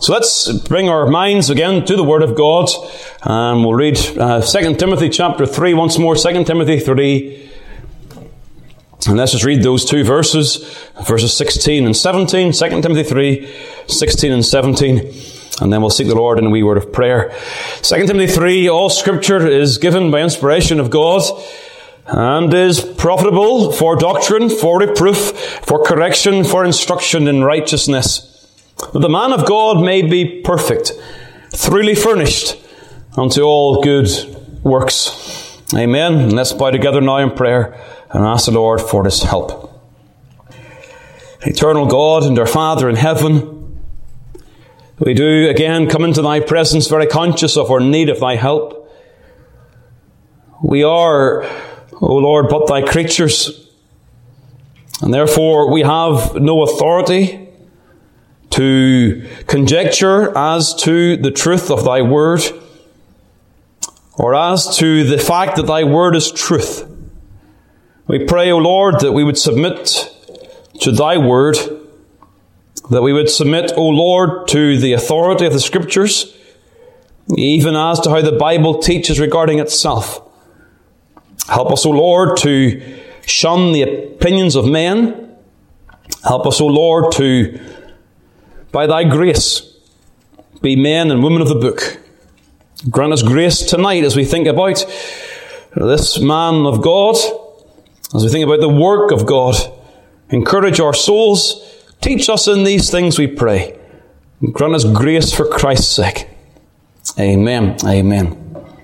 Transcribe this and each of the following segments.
So let's bring our minds again to the Word of God. We'll read 2 Timothy chapter 3 once more. 2 Timothy 3. And let's just read those two verses 16 and 17. 2 Timothy 3, 16 and 17. And then we'll seek the Lord in a wee word of prayer. 2 Timothy 3, all Scripture is given by inspiration of God and is profitable for doctrine, for reproof, for correction, for instruction in righteousness, that the man of God may be perfect, thoroughly furnished unto all good works. Amen. And let's bow together now in prayer and ask the Lord for His help. Eternal God and our Father in heaven, we do again come into Thy presence very conscious of our need of Thy help. We are, O Lord, but Thy creatures, and therefore we have no authority to conjecture as to the truth of Thy Word, or as to the fact that Thy Word is truth. We pray, O Lord, that we would submit to Thy Word, that we would submit, O Lord, to the authority of the Scriptures, even as to how the Bible teaches regarding itself. Help us, O Lord, to shun the opinions of men. Help us, O Lord, to, by Thy grace, be men and women of the book. Grant us grace tonight as we think about this man of God, as we think about the work of God. Encourage our souls. Teach us in these things, we pray. And grant us grace for Christ's sake. Amen. Amen.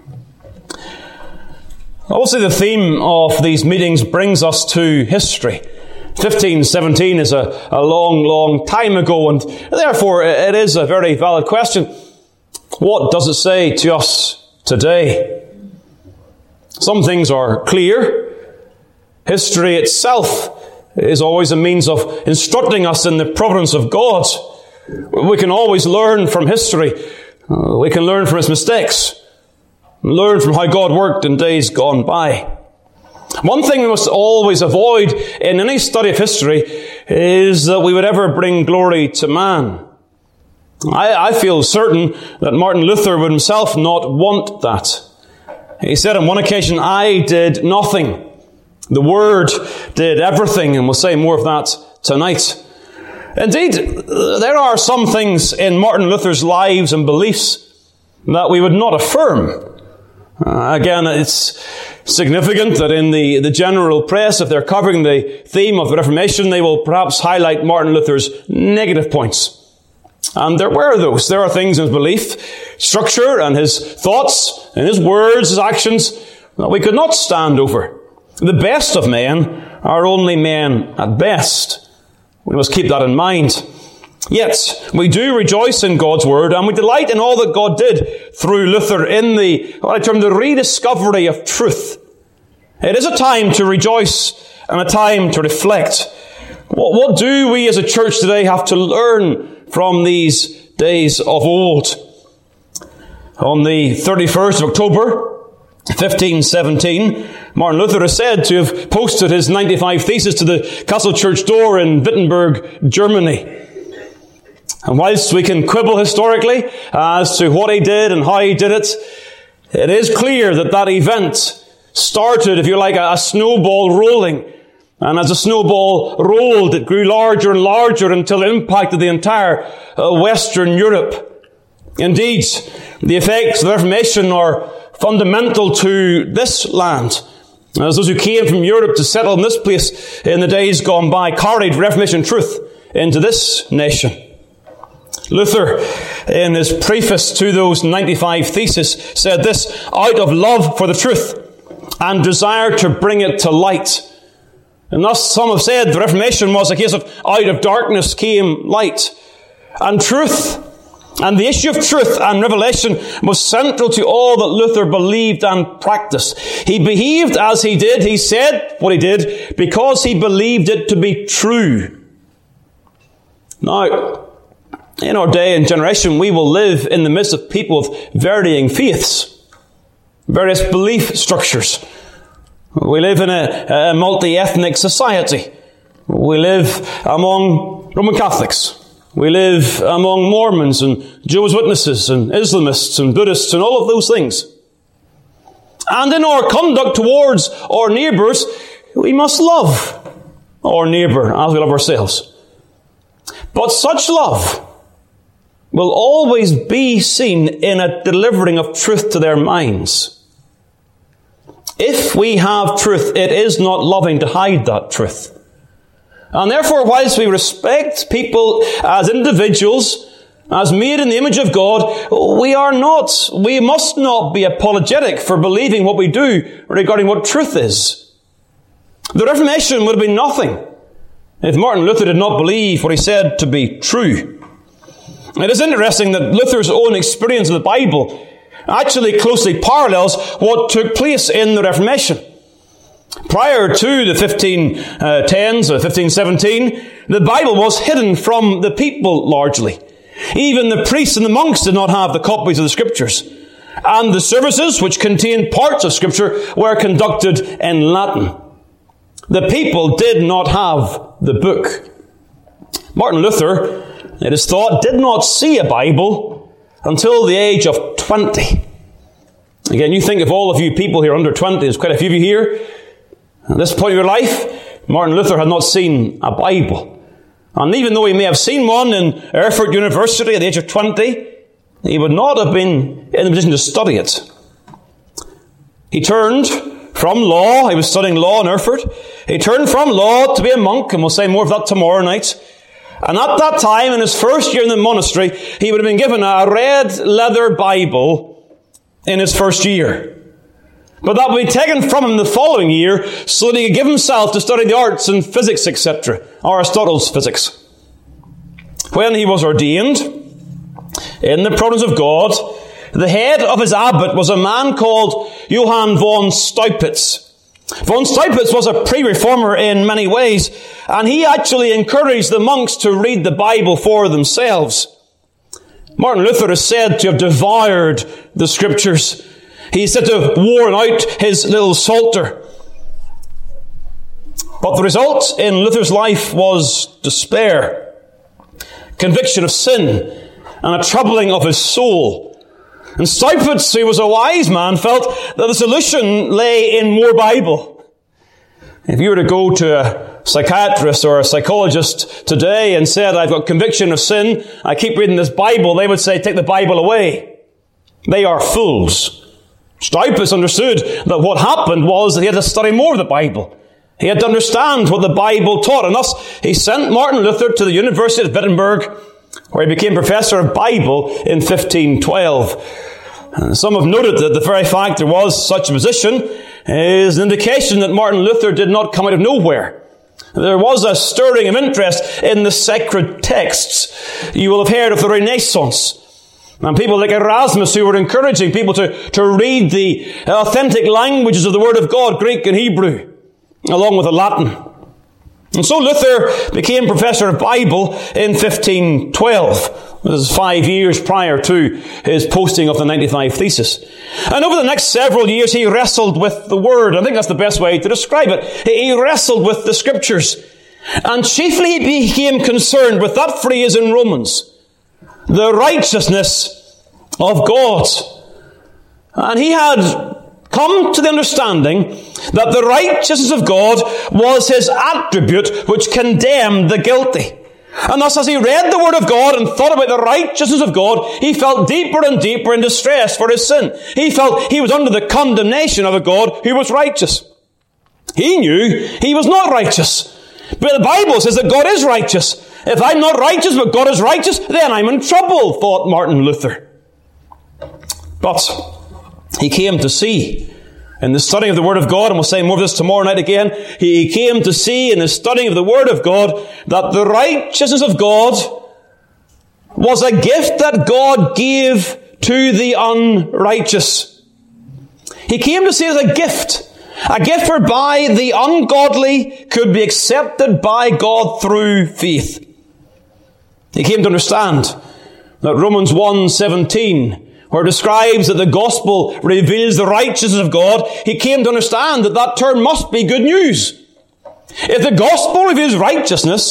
Also, the theme of these meetings brings us to history. 1517 is a long, long time ago, and therefore it is a very valid question. What does it say to us today? Some things are clear. History itself is always a means of instructing us in the providence of God. We can always learn from history. We can learn from its mistakes. Learn from how God worked in days gone by. One thing we must always avoid in any study of history is that we would ever bring glory to man. I feel certain that Martin Luther would himself not want that. He said on one occasion, "I did nothing. The Word did everything," and we'll say more of that tonight. Indeed, there are some things in Martin Luther's lives and beliefs that we would not affirm. Again, it's significant that in the general press, if they're covering the theme of the Reformation, they will perhaps highlight Martin Luther's negative points. And there were those. There are things in his belief, structure, and his thoughts, and his words, his actions, that we could not stand over. The best of men are only men at best. We must keep that in mind. Yet, we do rejoice in God's Word, and we delight in all that God did through Luther in what I term the rediscovery of truth. It is a time to rejoice and a time to reflect. What do we as a church today have to learn from these days of old? On the 31st of October, 1517, Martin Luther is said to have posted his 95 Theses to the castle church door in Wittenberg, Germany. And whilst we can quibble historically as to what he did and how he did it, it is clear that that event started, if you like, a snowball rolling. And as the snowball rolled, it grew larger and larger until it impacted the entire Western Europe. Indeed, the effects of the Reformation are fundamental to this land. As those who came from Europe to settle in this place in the days gone by carried Reformation truth into this nation. Luther, in his preface to those 95 Theses, said this: "Out of love for the truth and desire to bring it to light." And thus some have said the Reformation was a case of out of darkness came light. And truth, and the issue of truth and revelation was central to all that Luther believed and practiced. He behaved as he did, he said what he did, because he believed it to be true. Now, in our day and generation, we will live in the midst of people of varying faiths, various belief structures. We live in a multi-ethnic society. We live among Roman Catholics. We live among Mormons and Jehovah's Witnesses and Islamists and Buddhists and all of those things. And in our conduct towards our neighbours, we must love our neighbour as we love ourselves. But such love will always be seen in a delivering of truth to their minds. If we have truth, it is not loving to hide that truth. And therefore, whilst we respect people as individuals, as made in the image of God, we must not be apologetic for believing what we do regarding what truth is. The Reformation would have been nothing if Martin Luther did not believe what he said to be true. It is interesting that Luther's own experience of the Bible actually closely parallels what took place in the Reformation. Prior to the 1510s or 1517, the Bible was hidden from the people largely. Even the priests and the monks did not have the copies of the Scriptures. And the services, which contained parts of Scripture, were conducted in Latin. The people did not have the book. Martin Luther, it is thought, did not see a Bible until the age of 20. Again, you think of all of you people here under 20, there's quite a few of you here. At this point in your life, Martin Luther had not seen a Bible. And even though he may have seen one in Erfurt University at the age of 20, he would not have been in the position to study it. He turned from law. He was studying law in Erfurt. He turned from law to be a monk, and we'll say more of that tomorrow night. And at that time, in his first year in the monastery, he would have been given a red leather Bible in his first year. But that would be taken from him the following year so that he could give himself to study the arts and physics, etc. Aristotle's physics. When he was ordained in the province of God, the head of his abbot was a man called Johann von Staupitz. Von Staupitz was a pre-reformer in many ways, and he actually encouraged the monks to read the Bible for themselves. Martin Luther is said to have devoured the Scriptures. He's said to have worn out his little psalter. But the result in Luther's life was despair, conviction of sin, and a troubling of his soul. And Staupitz, who was a wise man, felt that the solution lay in more Bible. If you were to go to a psychiatrist or a psychologist today and said, I've got conviction of sin, I keep reading this Bible, they would say, take the Bible away. They are fools. Staupitz understood that what happened was that he had to study more of the Bible. He had to understand what the Bible taught. And thus, he sent Martin Luther to the University of Wittenberg, where he became professor of Bible in 1512. And some have noted that the very fact there was such a position is an indication that Martin Luther did not come out of nowhere. There was a stirring of interest in the sacred texts. You will have heard of the Renaissance. And people like Erasmus who were encouraging people to read the authentic languages of the Word of God, Greek and Hebrew, along with the Latin. And so Luther became professor of Bible in 1512. This is 5 years prior to his posting of the 95 Thesis. And over the next several years he wrestled with the Word. I think that's the best way to describe it. He wrestled with the Scriptures. And chiefly he became concerned with that phrase in Romans, the righteousness of God. And he had come to the understanding that the righteousness of God was his attribute which condemned the guilty. And thus as he read the Word of God and thought about the righteousness of God, he felt deeper and deeper in distress for his sin. He felt he was under the condemnation of a God who was righteous. He knew he was not righteous. But the Bible says that God is righteous. If I'm not righteous, but God is righteous, then I'm in trouble, thought Martin Luther. But he came to see in the studying of the Word of God, and we'll say more of this tomorrow night again, he came to see in the studying of the Word of God that the righteousness of God was a gift that God gave to the unrighteous. He came to see it as a gift whereby the ungodly could be accepted by God through faith. He came to understand that Romans 1:17, where it describes that the gospel reveals the righteousness of God, he came to understand that that term must be good news. If the gospel reveals righteousness,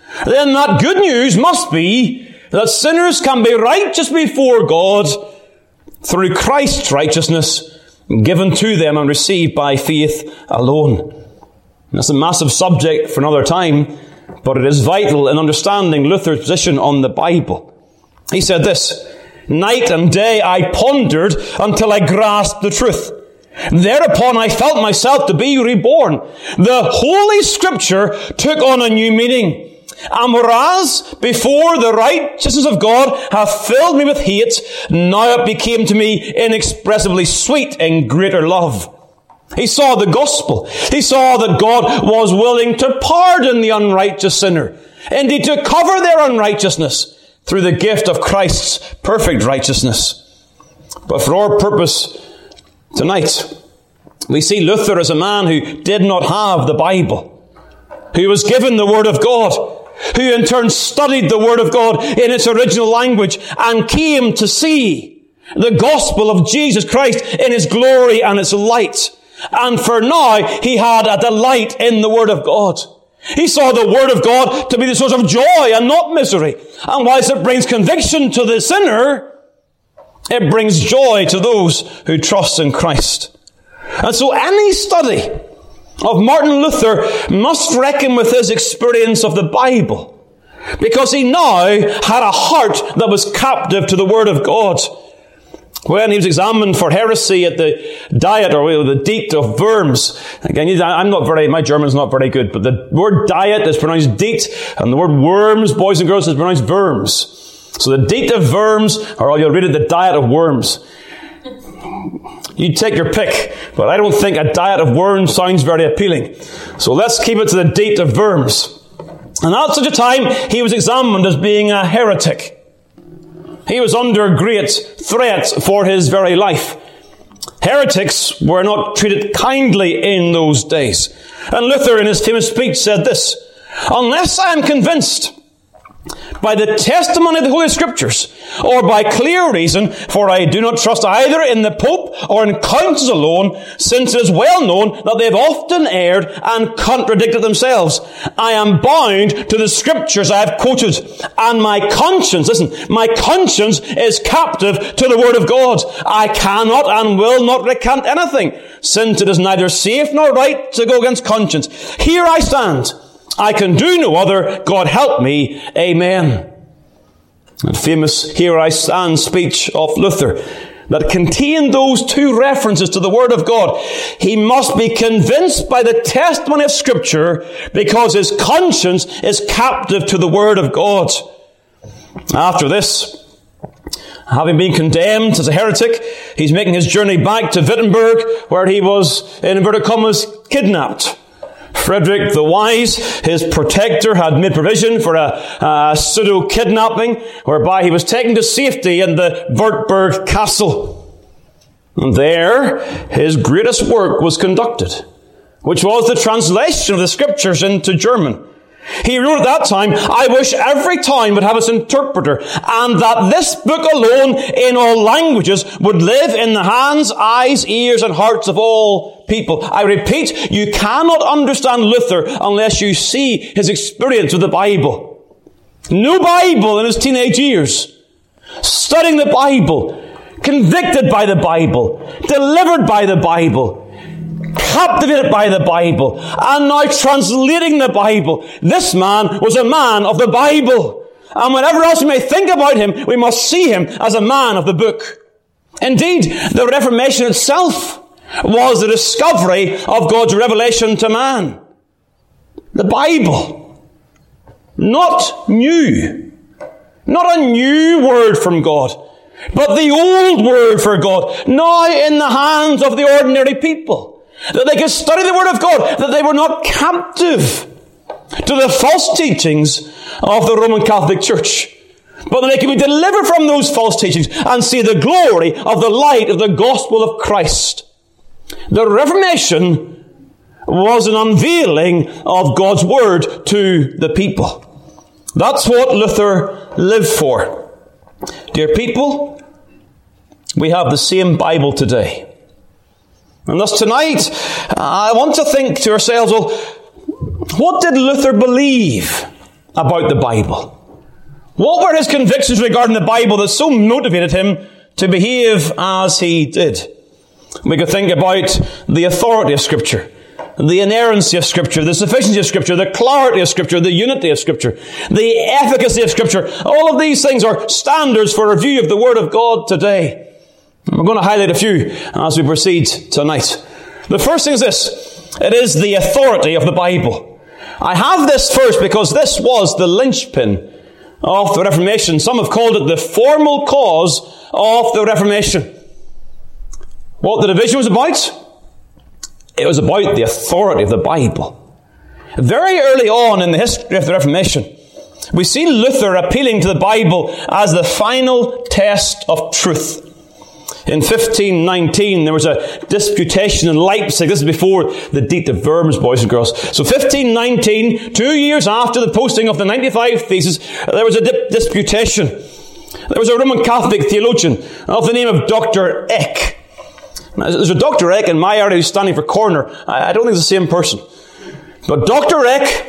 then that good news must be that sinners can be righteous before God through Christ's righteousness given to them and received by faith alone. That's a massive subject for another time, but it is vital in understanding Luther's position on the Bible. He said this, "Night and day I pondered until I grasped the truth. Thereupon I felt myself to be reborn. The Holy Scripture took on a new meaning. And whereas before the righteousness of God hath filled me with hate, now it became to me inexpressibly sweet in greater love." He saw the gospel. He saw that God was willing to pardon the unrighteous sinner, indeed to cover their unrighteousness through the gift of Christ's perfect righteousness. But for our purpose tonight, we see Luther as a man who did not have the Bible, who was given the Word of God, who in turn studied the Word of God in its original language and came to see the gospel of Jesus Christ in His glory and its light. And for now, he had a delight in the Word of God. He saw the Word of God to be the source of joy and not misery. And whilst it brings conviction to the sinner, it brings joy to those who trust in Christ. And so any study of Martin Luther must reckon with his experience of the Bible, because he now had a heart that was captive to the Word of God. When he was examined for heresy at the Diet, or the Diet of Worms. Again, my German's not very good, but the word Diet is pronounced Diet, and the word worms, boys and girls, is pronounced Worms. So the Diet of Worms, or you'll read it, the Diet of Worms. You take your pick, but I don't think a diet of worms sounds very appealing. So let's keep it to the Diet of Worms. And at such a time, he was examined as being a heretic. He was under great threat for his very life. Heretics were not treated kindly in those days. And Luther, in his famous speech, said this, "Unless I am convinced by the testimony of the Holy Scriptures, or by clear reason, for I do not trust either in the Pope or in councils alone, since it is well known that they have often erred and contradicted themselves. I am bound to the Scriptures I have quoted, and my conscience is captive to the Word of God. I cannot and will not recant anything, since it is neither safe nor right to go against conscience. Here I stand. I can do no other. God help me. Amen." The famous "Here I stand" speech of Luther that contained those two references to the Word of God. He must be convinced by the testimony of Scripture because his conscience is captive to the Word of God. After this, having been condemned as a heretic, he's making his journey back to Wittenberg, where he was, in inverted commas, kidnapped. Frederick the Wise, his protector, had made provision for a pseudo-kidnapping, whereby he was taken to safety in the Wartburg Castle. And there, his greatest work was conducted, which was the translation of the Scriptures into German. He wrote at that time, "I wish every town would have its interpreter, and that this book alone in all languages would live in the hands, eyes, ears, and hearts of all people." I repeat, you cannot understand Luther unless you see his experience with the Bible. No Bible in his teenage years. Studying the Bible, convicted by the Bible, delivered by the Bible, captivated by the Bible, and now translating the Bible. This man was a man of the Bible. And whatever else we may think about him, we must see him as a man of the book. Indeed, the Reformation itself was the discovery of God's revelation to man. The Bible. Not new. Not a new word from God, but the old word for God, now in the hands of the ordinary people. That they could study the Word of God, that they were not captive to the false teachings of the Roman Catholic Church, but that they could be delivered from those false teachings and see the glory of the light of the gospel of Christ. The Reformation was an unveiling of God's Word to the people. That's what Luther lived for. Dear people, we have the same Bible today. And thus tonight, I want to think to ourselves, well, what did Luther believe? about the Bible? What were his convictions regarding the Bible that so motivated him to behave as he did? We could think about the authority of Scripture, the inerrancy of Scripture, the sufficiency of Scripture, the clarity of Scripture, the unity of Scripture, the efficacy of Scripture. All of these things are standards for a view of the Word of God today. We're going to highlight a few as we proceed tonight. The first thing is this. It is the authority of the Bible. I have this first because this was the linchpin of the Reformation. Some have called it the formal cause of the Reformation. What the division was about? It was about the authority of the Bible. Very early on in the history of the Reformation, we see Luther appealing to the Bible as the final test of truth. In 1519, there was a disputation in Leipzig. This is before the Diet of Worms, boys and girls. So 1519, 2 years after the posting of the 95 Theses, there was a disputation. There was a Roman Catholic theologian of the name of Dr. Eck. Now, there's a Dr. Eck in my area who's standing for corner. I don't think it's the same person. But Dr.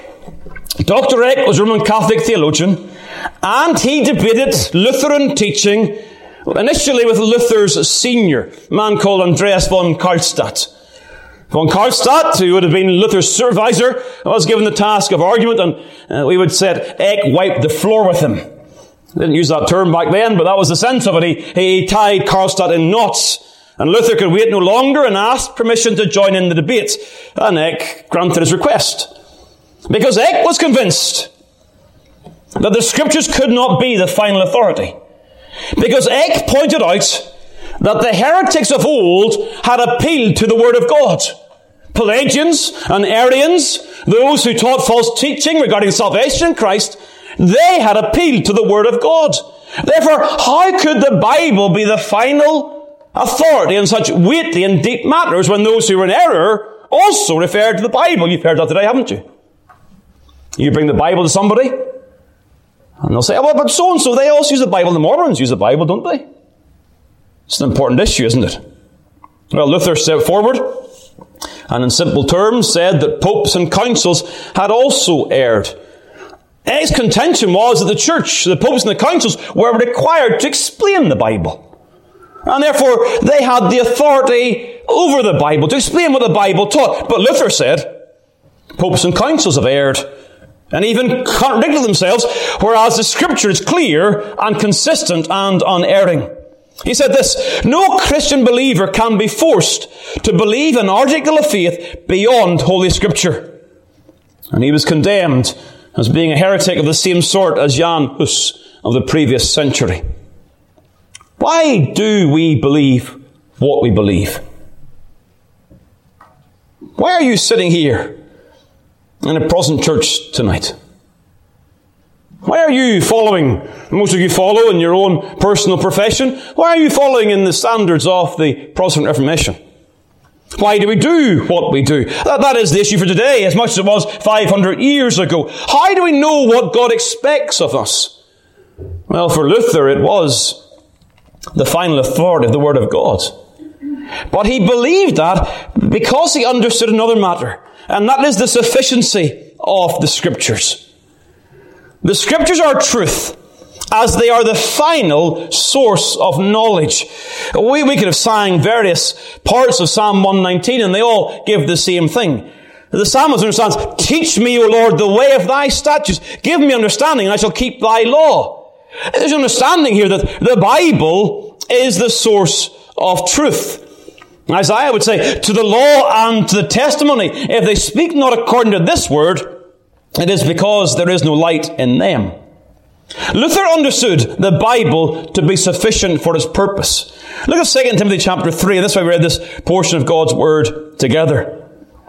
Eck was a Roman Catholic theologian, and he debated Lutheran teaching initially with Luther's senior, a man called Andreas von Karlstadt. Von Karlstadt, who would have been Luther's supervisor, was given the task of argument, and we would say Eck wiped the floor with him. Didn't use that term back then, but that was the sense of it. He tied Karlstadt in knots, and Luther could wait no longer and asked permission to join in the debate. And Eck granted his request. Because Eck was convinced that the Scriptures could not be the final authority. Because Eck pointed out that the heretics of old had appealed to the Word of God. Pelagians and Arians, those who taught false teaching regarding salvation in Christ, they had appealed to the Word of God. Therefore, how could the Bible be the final authority in such weighty and deep matters when those who were in error also referred to the Bible? You've heard that today, haven't you? You bring the Bible to somebody, and they'll say, oh, well, but so-and-so, they also use the Bible. The Mormons use the Bible, don't they? It's an important issue, isn't it? Well, Luther stepped forward and in simple terms said that popes and councils had also erred. His contention was that the church, the popes and the councils, were required to explain the Bible. And therefore, they had the authority over the Bible to explain what the Bible taught. But Luther said, popes and councils have erred and even contradicted themselves, whereas the Scripture is clear and consistent and unerring. He said this, no Christian believer can be forced to believe an article of faith beyond Holy Scripture. And he was condemned as being a heretic of the same sort as Jan Hus of the previous century. Why do we believe what we believe? Why are you sitting here in a Protestant church tonight? Why are you following, most of you follow in your own personal profession, why are you following in the standards of the Protestant Reformation? Why do we do what we do? That is the issue for today, as much as it was 500 years ago. How do we know what God expects of us? Well, for Luther, it was the final authority of the Word of God. But he believed that because he understood another matter, and that is the sufficiency of the Scriptures. The Scriptures are truth, as they are the final source of knowledge. We could have sang various parts of Psalm 119, and they all give the same thing. The psalmist understands, teach me, O Lord, the way of thy statutes. Give me understanding, and I shall keep thy law. There's an understanding here that the Bible is the source of truth. Isaiah would say, to the law and to the testimony, if they speak not according to this word, it is because there is no light in them. Luther understood the Bible to be sufficient for its purpose. Look at 2 Timothy chapter 3, and this is why we read this portion of God's Word together.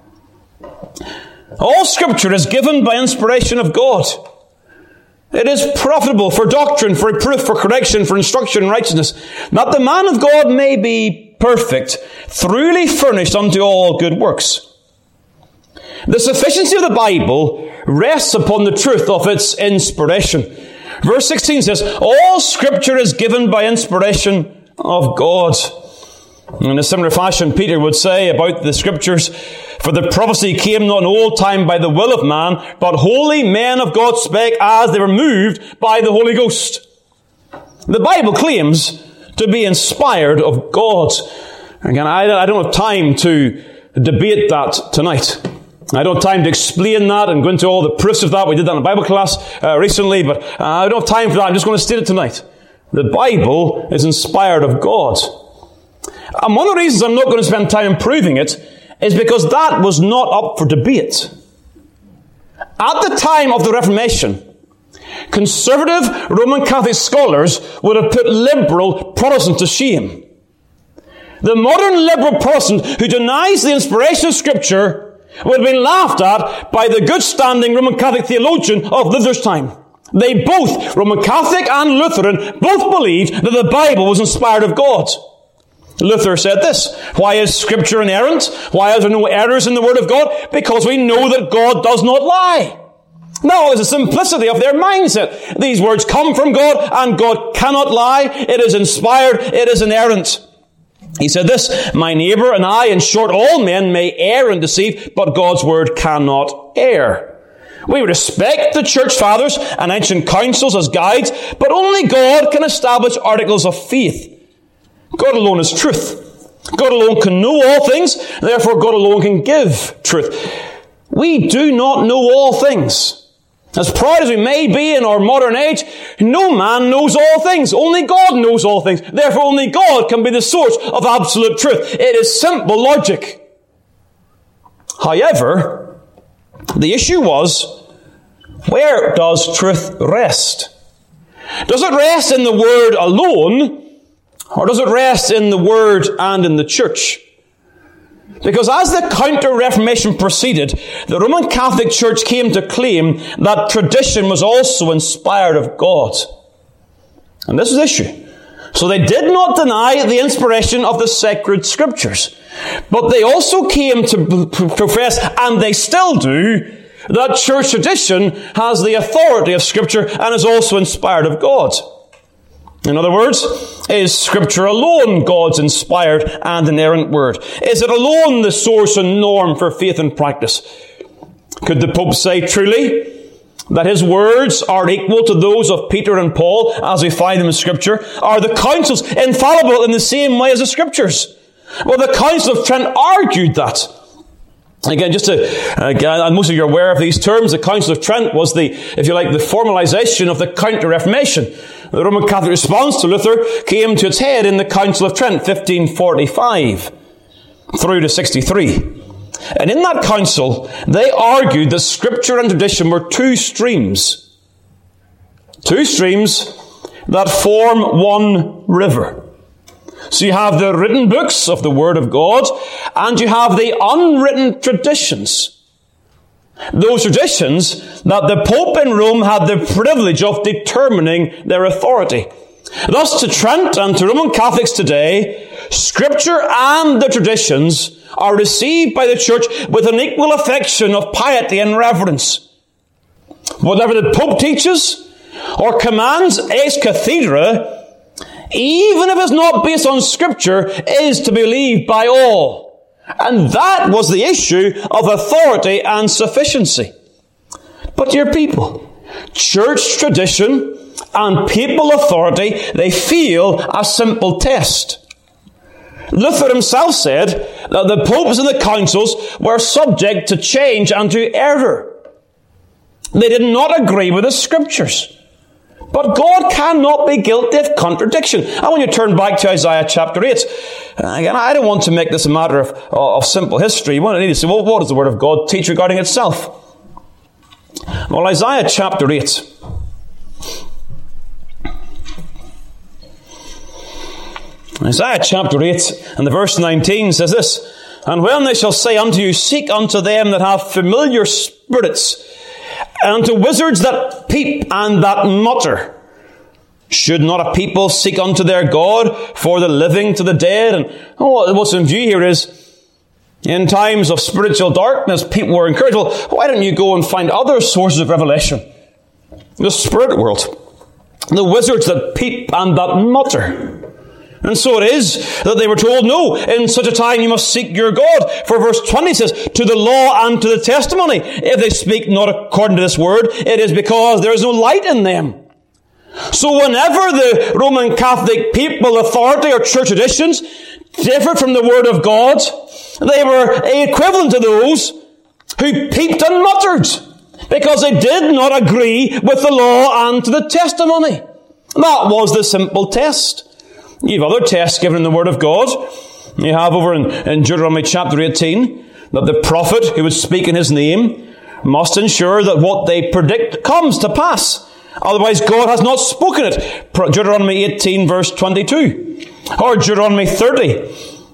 All Scripture is given by inspiration of God. It is profitable for doctrine, for reproof, for correction, for instruction in righteousness, that the man of God may be perfect, thoroughly furnished unto all good works. The sufficiency of the Bible rests upon the truth of its inspiration. Verse 16 says, all Scripture is given by inspiration of God. In a similar fashion, Peter would say about the Scriptures, "For the prophecy came not in old time by the will of man, but holy men of God spake as they were moved by the Holy Ghost." The Bible claims to be inspired of God. Again, I don't have time to debate that tonight. I don't have time to explain that and go into all the proofs of that. We did that in a Bible class recently, but I don't have time for that. I'm just going to state it tonight. The Bible is inspired of God. And one of the reasons I'm not going to spend time proving it is because that was not up for debate. At the time of the Reformation, conservative Roman Catholic scholars would have put liberal Protestants to shame. The modern liberal Protestant who denies the inspiration of Scripture would have been laughed at by the good-standing Roman Catholic theologian of Luther's time. They both, Roman Catholic and Lutheran, both believed that the Bible was inspired of God. Luther said this: "Why is Scripture inerrant? Why are there no errors in the Word of God? Because we know that God does not lie." Now, it's the simplicity of their mindset. These words come from God, and God cannot lie. It is inspired. It is inerrant. He said this: "My neighbour and I, in short, all men may err and deceive, but God's word cannot err." We respect the church fathers and ancient councils as guides, but only God can establish articles of faith. God alone is truth. God alone can know all things, therefore God alone can give truth. We do not know all things. As proud as we may be in our modern age, no man knows all things. Only God knows all things. Therefore, only God can be the source of absolute truth. It is simple logic. However, the issue was, where does truth rest? Does it rest in the Word alone, or does it rest in the Word and in the church? Because as the Counter-Reformation proceeded, the Roman Catholic Church came to claim that tradition was also inspired of God. And this was the issue. So they did not deny the inspiration of the sacred Scriptures. But they also came to profess, and they still do, that church tradition has the authority of Scripture and is also inspired of God. In other words, is Scripture alone God's inspired and inerrant word? Is it alone the source and norm for faith and practice? Could the Pope say truly that his words are equal to those of Peter and Paul as we find them in Scripture? Are the councils infallible in the same way as the Scriptures? Well, the Council of Trent argued that. Again, and most of you are aware of these terms, the Council of Trent was the formalization of the Counter-Reformation. The Roman Catholic response to Luther came to its head in the Council of Trent, 1545 through to 63. And in that council, they argued that Scripture and tradition were two streams that form one river. So you have the written books of the Word of God, and you have the unwritten traditions. Those traditions that the Pope in Rome had the privilege of determining their authority. Thus, to Trent and to Roman Catholics today, Scripture and the traditions are received by the Church with an equal affection of piety and reverence. Whatever the Pope teaches or commands ex cathedra, even if it's not based on Scripture, is to be believed by all. And that was the issue of authority and sufficiency. But dear people, church tradition and papal authority, they feel a simple test. Luther himself said that the popes and the councils were subject to change and to error. They did not agree with the Scriptures. But God cannot be guilty of contradiction. I want you to turn back to Isaiah chapter 8. Again, I don't want to make this a matter of simple history. You want to need to say, well, what does the Word of God teach regarding itself? Well, Isaiah chapter 8. Isaiah chapter 8 and the verse 19 says this: "And when they shall say unto you, seek unto them that have familiar spirits, and to wizards that peep and that mutter. Should not a people seek unto their God, for the living to the dead?" And what's in view here is, in times of spiritual darkness, people were encouraged, well, why don't you go and find other sources of revelation? The spirit world. The wizards that peep and that mutter. And so it is that they were told, no, in such a time you must seek your God. For verse 20 says, to the law and to the testimony. If they speak not according to this word, it is because there is no light in them. So whenever the Roman Catholic papal authority or church traditions differed from the word of God, they were equivalent to those who peeped and muttered, because they did not agree with the law and to the testimony. That was the simple test. You have other tests given in the Word of God. You have over in Deuteronomy chapter 18, that the prophet who would speak in his name must ensure that what they predict comes to pass. Otherwise, God has not spoken it. Deuteronomy 18, verse 22. Or Deuteronomy 30.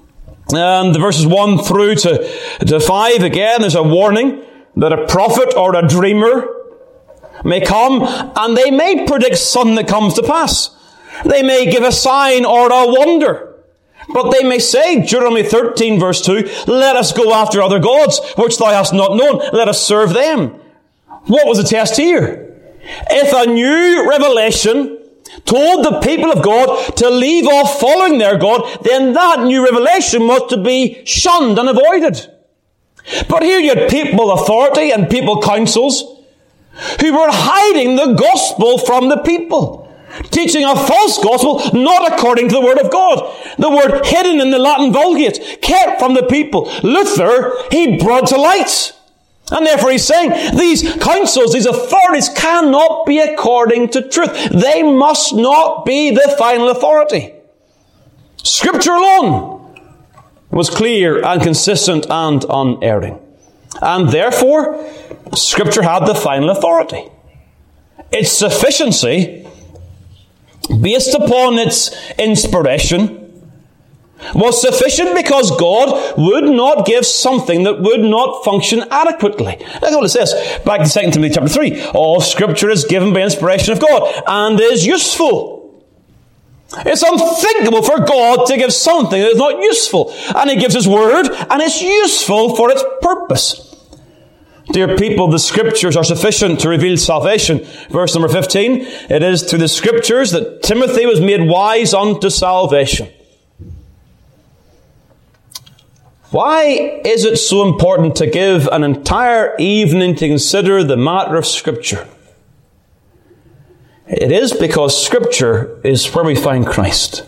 And the verses 1 through to 5, again, there's a warning that a prophet or a dreamer may come, and they may predict something that comes to pass. They may give a sign or a wonder. But they may say, Deuteronomy 13, verse 2, let us go after other gods, which thou hast not known. Let us serve them. What was the test here? If a new revelation told the people of God to leave off following their God, then that new revelation was to be shunned and avoided. But here you had papal authority and papal councils who were hiding the gospel from the people, teaching a false gospel not according to the Word of God. The word hidden in the Latin Vulgate, kept from the people. Luther, he brought to light. And therefore he's saying, these councils, these authorities cannot be according to truth. They must not be the final authority. Scripture alone was clear and consistent and unerring. And therefore, Scripture had the final authority. Its sufficiency, based upon its inspiration, was sufficient because God would not give something that would not function adequately. That's what it says back in 2 Timothy chapter 3. All Scripture is given by inspiration of God and is useful. It's unthinkable for God to give something that is not useful. And He gives His Word, and it's useful for its purpose. Dear people, the Scriptures are sufficient to reveal salvation. Verse number 15, it is through the Scriptures that Timothy was made wise unto salvation. Why is it so important to give an entire evening to consider the matter of Scripture? It is because Scripture is where we find Christ.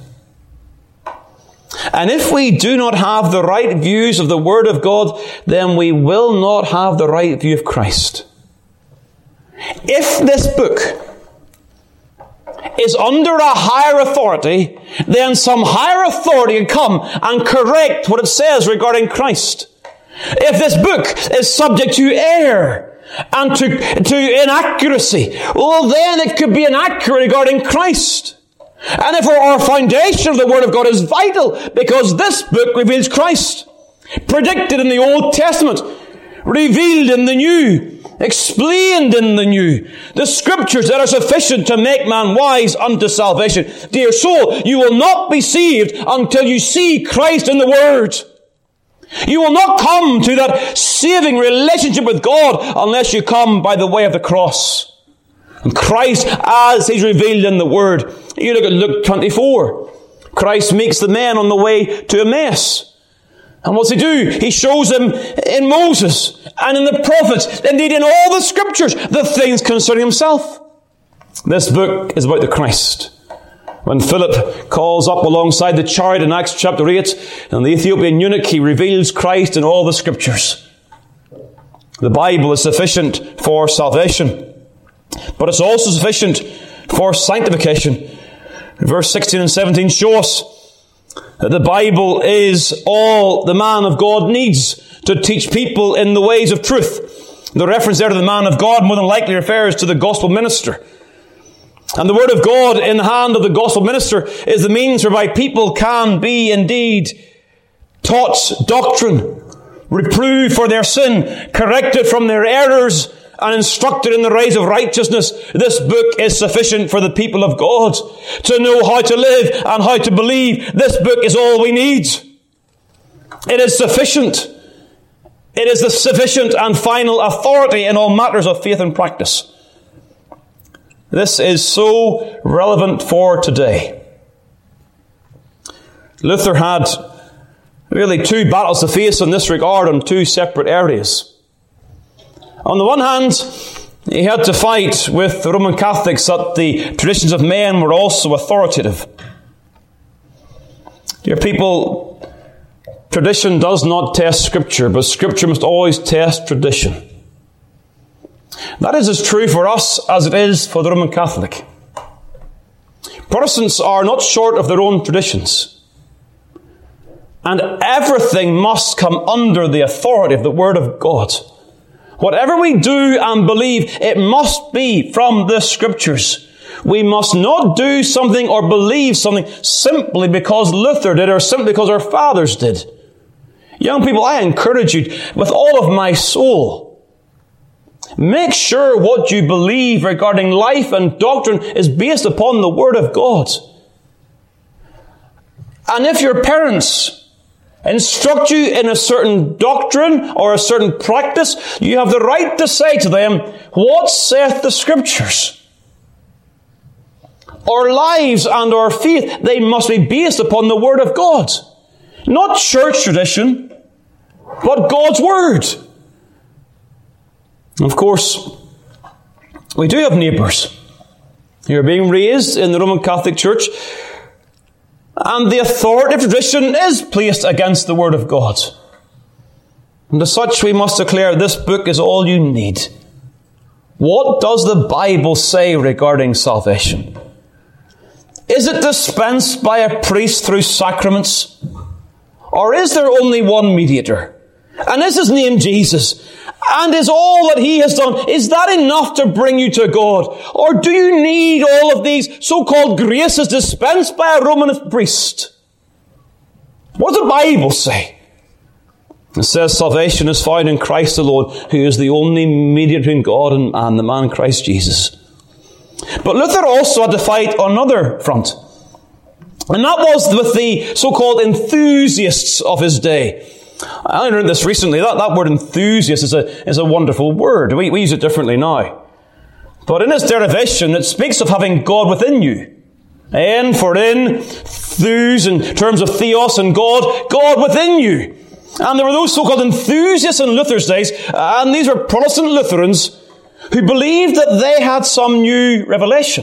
And if we do not have the right views of the Word of God, then we will not have the right view of Christ. If this book is under a higher authority, then some higher authority can come and correct what it says regarding Christ. If this book is subject to error and to inaccuracy, well, then it could be inaccurate regarding Christ. And therefore our foundation of the Word of God is vital, because this book reveals Christ, predicted in the Old Testament, revealed in the New, explained in the New. The Scriptures that are sufficient to make man wise unto salvation. Dear soul, you will not be saved until you see Christ in the Word. You will not come to that saving relationship with God unless you come by the way of the cross. And Christ, as He's revealed in the Word. You look at Luke 24. Christ meets the men on the way to Emmaus. And what's He do? He shows them in Moses and in the prophets, indeed in all the Scriptures, the things concerning Himself. This book is about the Christ. When Philip calls up alongside the chariot in Acts chapter 8, and the Ethiopian eunuch, he reveals Christ in all the Scriptures. The Bible is sufficient for salvation, but it's also sufficient for sanctification. Verse 16 and 17 show us that the Bible is all the man of God needs to teach people in the ways of truth. The reference there to the man of God more than likely refers to the gospel minister. And the Word of God in the hand of the gospel minister is the means whereby people can be indeed taught doctrine, reproved for their sin, corrected from their errors, and instructed in the ways of righteousness. This book is sufficient for the people of God to know how to live and how to believe. This book is all we need. It is sufficient. It is the sufficient and final authority in all matters of faith and practice. This is so relevant for today. Luther had really two battles to face in this regard on two separate areas. On the one hand, he had to fight with the Roman Catholics that the traditions of men were also authoritative. Dear people, tradition does not test Scripture, but Scripture must always test tradition. That is as true for us as it is for the Roman Catholic. Protestants are not short of their own traditions. And everything must come under the authority of the Word of God. Whatever we do and believe, it must be from the Scriptures. We must not do something or believe something simply because Luther did or simply because our fathers did. Young people, I encourage you with all of my soul, make sure what you believe regarding life and doctrine is based upon the Word of God. And if your parents instruct you in a certain doctrine or a certain practice, you have the right to say to them, what saith the Scriptures? Our lives and our faith, they must be based upon the Word of God. Not church tradition, but God's Word. Of course, we do have neighbours who are being raised in the Roman Catholic Church, and the authoritative tradition is placed against the Word of God. And as such, we must declare this book is all you need. What does the Bible say regarding salvation? Is it dispensed by a priest through sacraments? Or is there only one mediator? And is his name Jesus? And is all that he has done, is that enough to bring you to God? Or do you need all of these so-called graces dispensed by a Roman priest? What does the Bible say? It says salvation is found in Christ alone, who is the only mediator between God and man, the man Christ Jesus. But Luther also had to fight on another front. And that was with the so-called enthusiasts of his day. I learned this recently. That word enthusiast is a wonderful word. We use it differently now. But in its derivation, it speaks of having God within you. En for in, thus in terms of theos and God within you. And there were those so-called enthusiasts in Luther's days, and these were Protestant Lutherans who believed that they had some new revelation.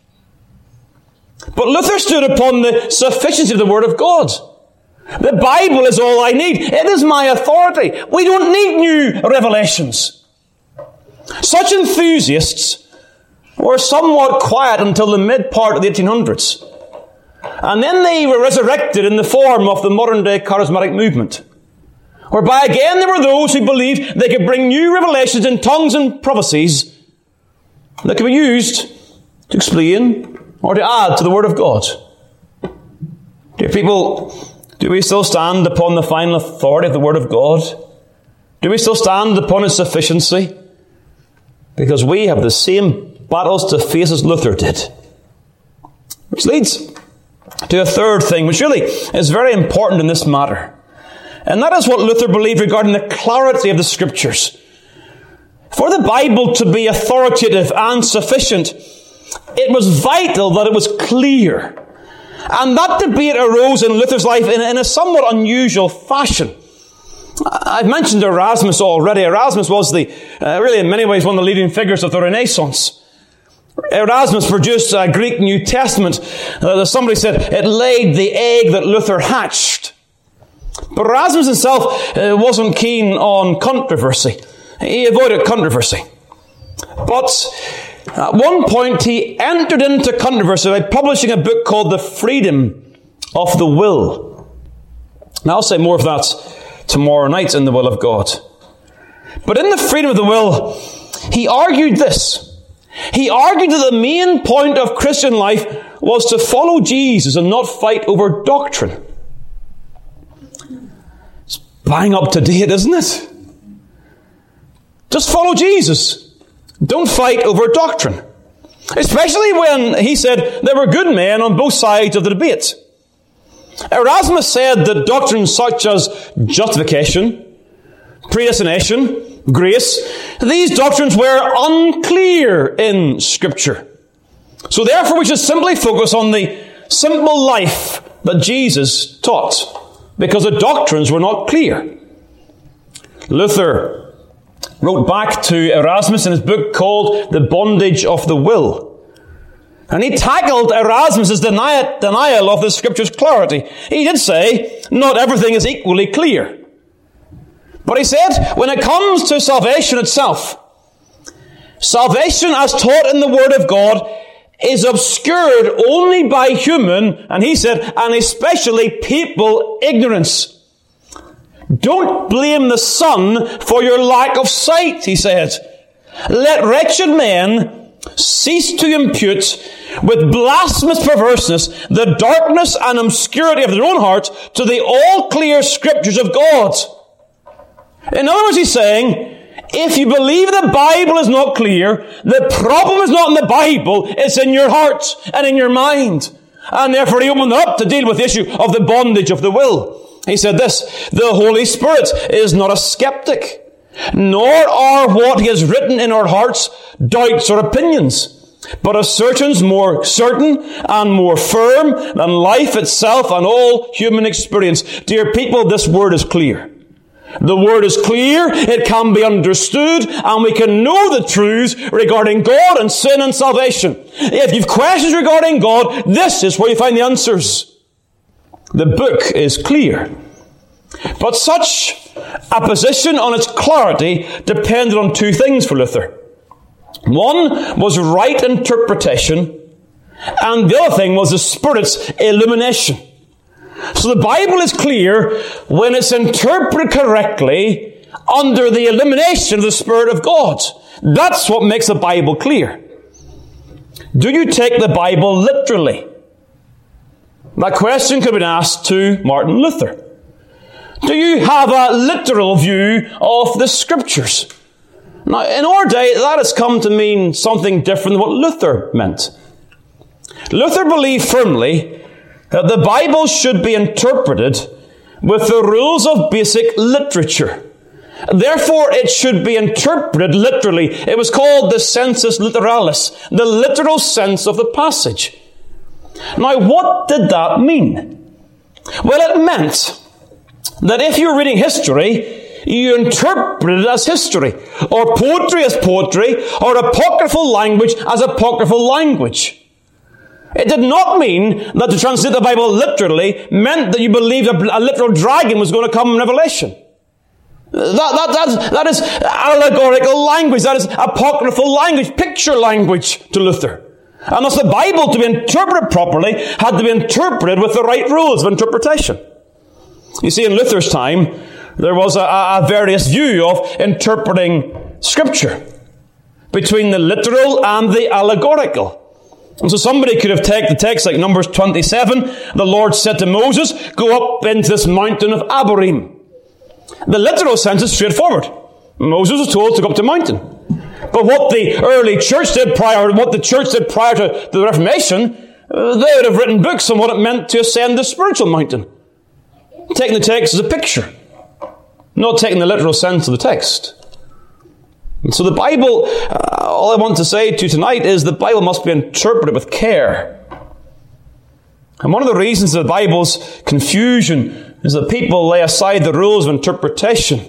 But Luther stood upon the sufficiency of the Word of God. The Bible is all I need. It is my authority. We don't need new revelations. Such enthusiasts were somewhat quiet until the mid-part of the 1800s. And then they were resurrected in the form of the modern-day charismatic movement, whereby again there were those who believed they could bring new revelations in tongues and prophecies that could be used to explain or to add to the Word of God. Dear people, do we still stand upon the final authority of the Word of God? Do we still stand upon its sufficiency? Because we have the same battles to face as Luther did. Which leads to a third thing, which really is very important in this matter. And that is what Luther believed regarding the clarity of the Scriptures. For the Bible to be authoritative and sufficient, it was vital that it was clear. And that debate arose in Luther's life in a somewhat unusual fashion. I've mentioned Erasmus already. Erasmus was really in many ways one of the leading figures of the Renaissance. Erasmus produced a Greek New Testament. Somebody said it laid the egg that Luther hatched. But Erasmus himself wasn't keen on controversy. He avoided controversy. But at one point he entered into controversy by publishing a book called The Freedom of the Will. Now I'll say more of that tomorrow night in the Will of God. But in The Freedom of the Will, he argued this. He argued that the main point of Christian life was to follow Jesus and not fight over doctrine. It's bang up to date, isn't it? Just follow Jesus. Don't fight over doctrine. Especially when he said there were good men on both sides of the debate. Erasmus said that doctrines such as justification, predestination, grace, these doctrines were unclear in Scripture. So therefore we should simply focus on the simple life that Jesus taught, because the doctrines were not clear. Luther wrote back to Erasmus in his book called The Bondage of the Will. And he tackled Erasmus' denial of the Scripture's clarity. He did say, not everything is equally clear. But he said, when it comes to salvation itself, salvation as taught in the Word of God is obscured only by human, and he said, and especially people, ignorance. Don't blame the sun for your lack of sight, he said. Let wretched men cease to impute with blasphemous perverseness the darkness and obscurity of their own hearts to the all-clear Scriptures of God. In other words, he's saying, if you believe the Bible is not clear, the problem is not in the Bible, it's in your heart and in your mind. And therefore he opened up to deal with the issue of the bondage of the will. He said this, the Holy Spirit is not a skeptic, nor are what he has written in our hearts doubts or opinions, but assertions more certain and more firm than life itself and all human experience. Dear people, this word is clear. The word is clear, it can be understood, and we can know the truths regarding God and sin and salvation. If you've questions regarding God, this is where you find the answers. The book is clear. But such a position on its clarity depended on two things for Luther. One was right interpretation, and the other thing was the Spirit's illumination. So the Bible is clear when it's interpreted correctly under the illumination of the Spirit of God. That's what makes the Bible clear. Do you take the Bible literally? That question could have been asked to Martin Luther. Do you have a literal view of the Scriptures? Now, in our day, that has come to mean something different than what Luther meant. Luther believed firmly that the Bible should be interpreted with the rules of basic literature. Therefore, it should be interpreted literally. It was called the sensus literalis, the literal sense of the passage. Now, what did that mean? Well, it meant that if you're reading history, you interpret it as history, or poetry as poetry, or apocryphal language as apocryphal language. It did not mean that to translate the Bible literally meant that you believed a literal dragon was going to come in Revelation. That is allegorical language. That is apocryphal language, picture language to Luther. And thus the Bible, to be interpreted properly, had to be interpreted with the right rules of interpretation. You see, in Luther's time, there was a various view of interpreting Scripture between the literal and the allegorical. And so somebody could have taken the text like Numbers 27, the Lord said to Moses, go up into this mountain of Abarim. The literal sense is straightforward. Moses was told to go up the mountain. But what the early church did prior to the Reformation, they would have written books on what it meant to ascend the spiritual mountain. Taking the text as a picture, not taking the literal sense of the text. And so the Bible, all I want to say to you tonight is the Bible must be interpreted with care. And one of the reasons of the Bible's confusion is that people lay aside the rules of interpretation.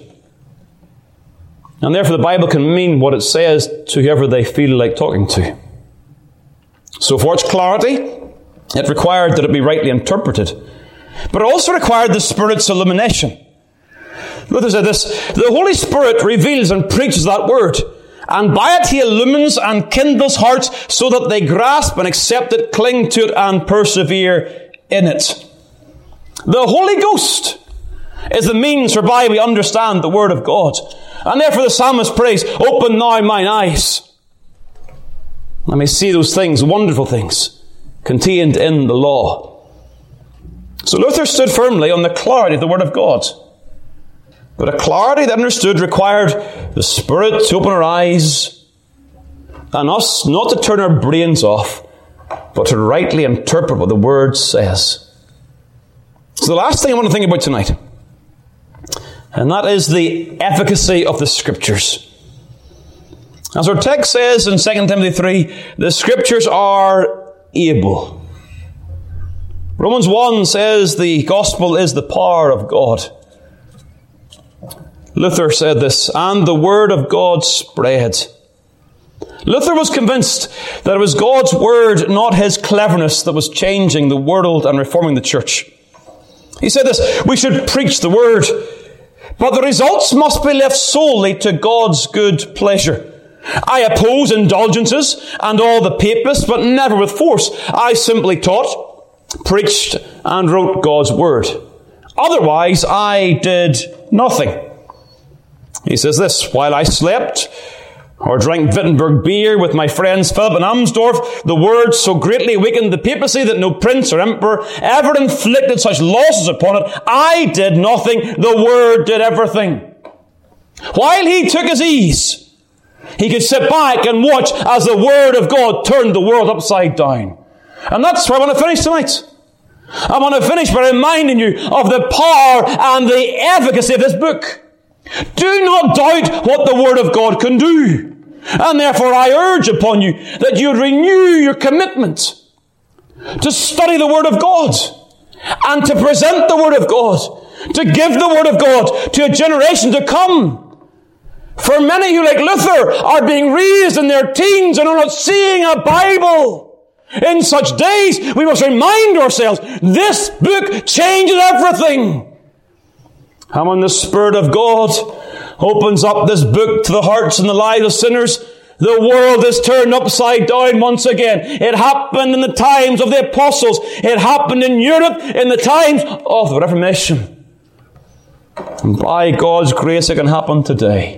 And therefore the Bible can mean what it says to whoever they feel like talking to. So for its clarity, it required that it be rightly interpreted. But it also required the Spirit's illumination. Luther said this, the Holy Spirit reveals and preaches that word, and by it he illumines and kindles hearts so that they grasp and accept it, cling to it, and persevere in it. The Holy Ghost is the means whereby we understand the Word of God. And therefore the psalmist prays, open now mine eyes. Let me see those things, wonderful things, contained in the law. So Luther stood firmly on the clarity of the Word of God. But a clarity that understood required the Spirit to open our eyes and us not to turn our brains off, but to rightly interpret what the Word says. So the last thing I want to think about tonight, and that is the efficacy of the Scriptures. As our text says in 2 Timothy 3, the Scriptures are able. Romans 1 says the gospel is the power of God. Luther said this, and the word of God spread. Luther was convinced that it was God's word, not his cleverness, that was changing the world and reforming the church. He said this, we should preach the word, but the results must be left solely to God's good pleasure. I oppose indulgences and all the papists, but never with force. I simply taught, preached, and wrote God's word. Otherwise, I did nothing. He says this, while I slept or drank Wittenberg beer with my friends Philip and Amsdorf, the word so greatly weakened the papacy that no prince or emperor ever inflicted such losses upon it. I did nothing. The word did everything. While he took his ease, he could sit back and watch as the word of God turned the world upside down. And that's where I want to finish tonight. I want to finish by reminding you of the power and the efficacy of this book. Do not doubt what the word of God can do. And therefore I urge upon you that you renew your commitment to study the word of God and to present the word of God, to give the word of God to a generation to come. For many who, like Luther, are being raised in their teens and are not seeing a Bible. In such days, we must remind ourselves, this book changes everything. And when the Spirit of God opens up this book to the hearts and the lives of sinners, the world is turned upside down once again. It happened in the times of the apostles. It happened in Europe in the times of the Reformation. And by God's grace, it can happen today.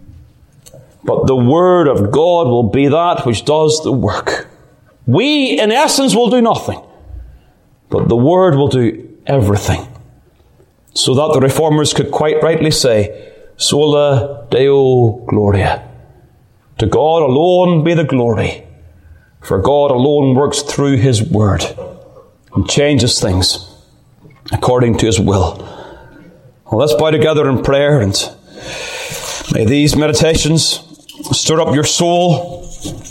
But the Word of God will be that which does the work. We, in essence, will do nothing. But the Word will do everything. So that the Reformers could quite rightly say, Sola Deo Gloria. To God alone be the glory. For God alone works through His Word and changes things according to His will. Well, let's bow together in prayer, and may these meditations stir up your soul.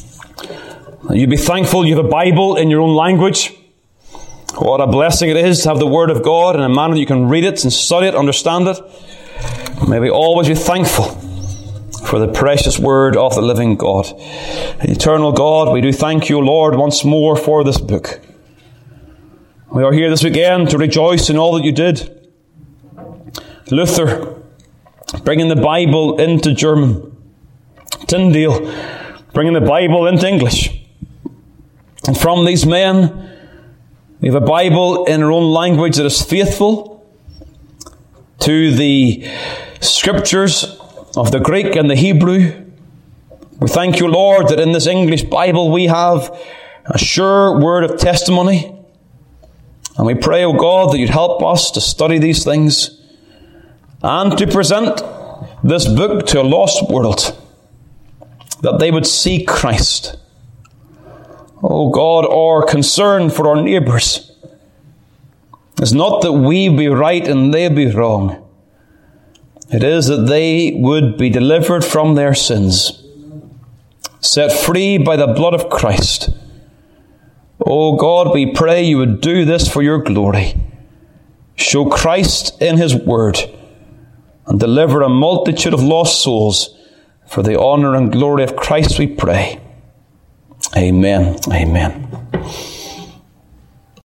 You be thankful you have a Bible in your own language. What a blessing it is to have the Word of God in a manner that you can read it and study it, understand it. May we always be thankful for the precious Word of the living God. Eternal God, we do thank you, Lord, once more for this book. We are here this weekend to rejoice in all that you did. Luther, bringing the Bible into German. Tyndale, bringing the Bible into English. And from these men, we have a Bible in our own language that is faithful to the Scriptures of the Greek and the Hebrew. We thank you, Lord, that in this English Bible we have a sure word of testimony. And we pray, O God, that you'd help us to study these things and to present this book to a lost world, that they would see Christ. Oh God, our concern for our neighbours is not that we be right and they be wrong. It is that they would be delivered from their sins, set free by the blood of Christ. Oh God, we pray you would do this for your glory. Show Christ in His Word and deliver a multitude of lost souls for the honour and glory of Christ, we pray. Amen. Amen.